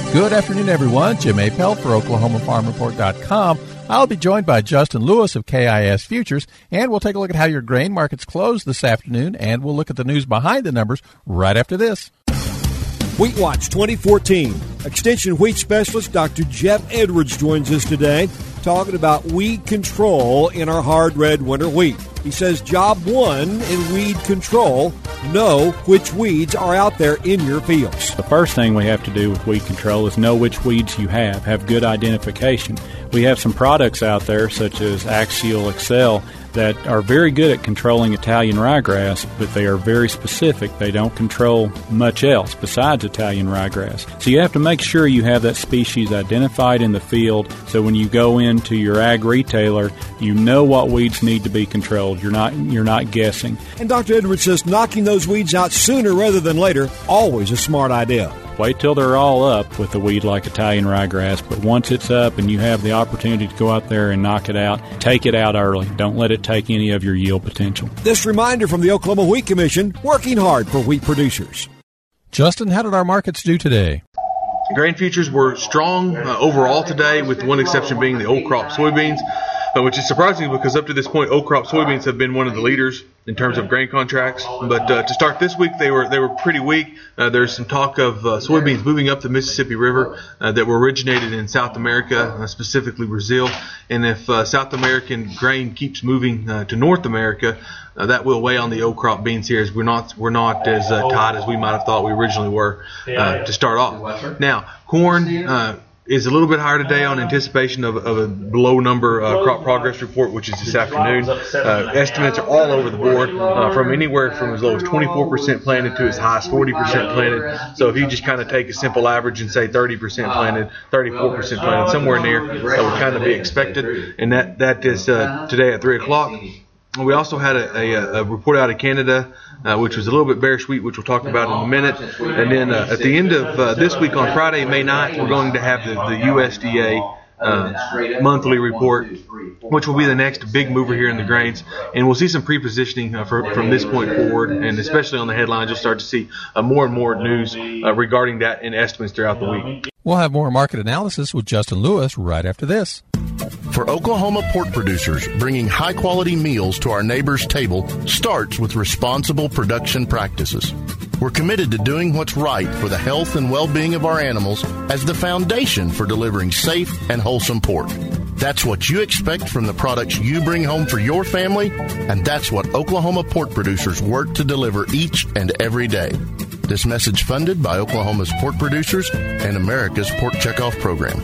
Good afternoon, everyone. Jim Appel for OklahomaFarmReport.com. I'll be joined by Justin Lewis of KIS Futures, and we'll take a look at how your grain markets closed this afternoon, and we'll look at the news behind the numbers right after this. Wheat Watch 2014. Extension wheat specialist Dr. Jeff Edwards joins us today talking about weed control in our hard red winter wheat. He says job one in weed control, know which weeds are out there in your fields. The first thing we have to do with weed control is know which weeds you have good identification. We have some products out there such as Axial Excel that are very good at controlling Italian ryegrass, but they are very specific. They don't control much else besides Italian ryegrass. So you have to make sure you have that species identified in the field so when you go into your ag retailer, you know what weeds need to be controlled. You're not guessing. And Dr. Edwards says knocking those weeds out sooner rather than later, always a smart idea. Wait till they're all up with a weed like Italian ryegrass, but once it's up and you have the opportunity to go out there and knock it out, take it out early. Don't let it take any of your yield potential. This reminder from the Oklahoma Wheat Commission, working hard for wheat producers. Justin, how did our markets do today? Grain futures were strong overall today, with one exception being the old crop soybeans, which is surprising because up to this point, old crop soybeans have been one of the leaders in terms of grain contracts. But to start this week, they were pretty weak. There's some talk of soybeans moving up the Mississippi River that were originated in South America, specifically Brazil. And if South American grain keeps moving to North America, that will weigh on the old crop beans here, as we're not as tight as we might have thought we originally were to start off. Now, corn is a little bit higher today on anticipation of a below number crop progress report, which is this afternoon. Estimates are all over the board, from anywhere from as low as 24% planted to as high as 40% planted. So if you just kind of take a simple average and say 30% planted, 34% planted, somewhere near, that would kind of be expected. And that is today at 3 o'clock. We also had a report out of Canada, which was a little bit bearish wheat, which we'll talk about in a minute. And then at the end of this week, on Friday, May 9th, we're going to have the USDA monthly report, which will be the next big mover here in the grains. And we'll see some pre-positioning from this point forward, and especially on the headlines, you'll start to see more and more news regarding that and estimates throughout the week. We'll have more market analysis with Justin Lewis right after this. For Oklahoma pork producers, bringing high-quality meals to our neighbors' table starts with responsible production practices. We're committed to doing what's right for the health and well-being of our animals as the foundation for delivering safe and wholesome pork. That's what you expect from the products you bring home for your family, and that's what Oklahoma pork producers work to deliver each and every day. This message funded by Oklahoma's pork producers and America's Pork Checkoff Program.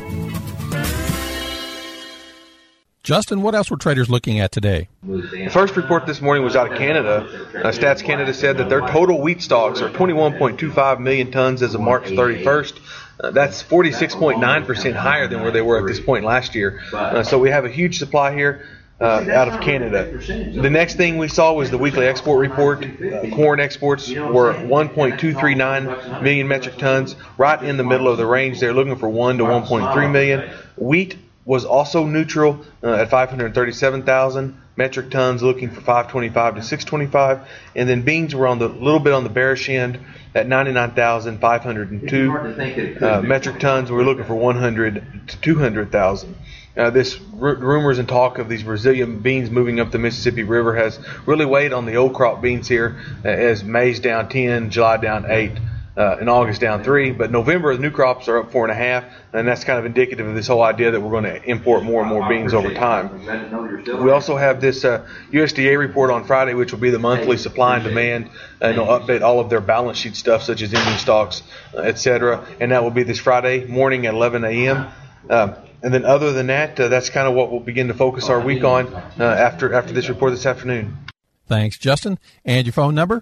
Justin, what else were traders looking at today? The first report this morning was out of Canada. Stats Canada said that their total wheat stocks are 21.25 million tons as of March 31st. That's 46.9% higher than where they were at this point last year. So we have a huge supply here out of Canada. The next thing we saw was the weekly export report. Corn exports were 1.239 million metric tons, right in the middle of the range. They're looking for 1 to 1.3 million. Wheat was also neutral at 537,000 metric tons, looking for 525 to 625. And then beans were little bit on the bearish end at 99,502 metric tons. We're looking for 100 to 200,000. This rumors and talk of these Brazilian beans moving up the Mississippi River has really weighed on the old crop beans here, as May's down 10, July down 8. In August down 3, but November the new crops are up 4.5, and that's kind of indicative of this whole idea that we're going to import more and more beans over time. We also have this USDA report on Friday, which will be the monthly supply and demand, and it'll update all of their balance sheet stuff, such as ending stocks, etc. And that will be this Friday morning at 11 a.m. And then other than that, that's kind of what we'll begin to focus our week on after this report this afternoon. Thanks, Justin. And your phone number?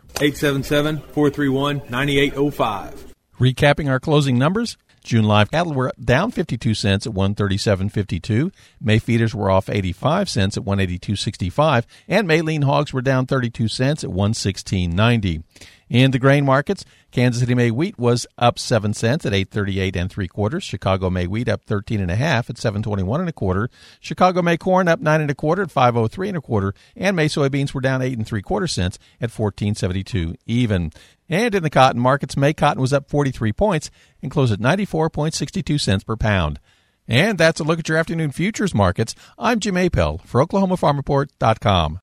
877-431-9805. Recapping our closing numbers, June live cattle were down 52 cents at 137.52. May feeders were off 85 cents at 182.65. And May lean hogs were down 32 cents at 116.90. In the grain markets, Kansas City May wheat was up 7 cents at 8.38 3/4. Chicago May wheat up 13.5 at 7.21 1/4. Chicago May corn up 9 1/4 at 5.03 1/4. And May soybeans were down 8 3/4 cents at 14.72 even. And in the cotton markets, May cotton was up 43 points and closed at 94.62 cents per pound. And that's a look at your afternoon futures markets. I'm Jim Appel for OklahomaFarmReport.com.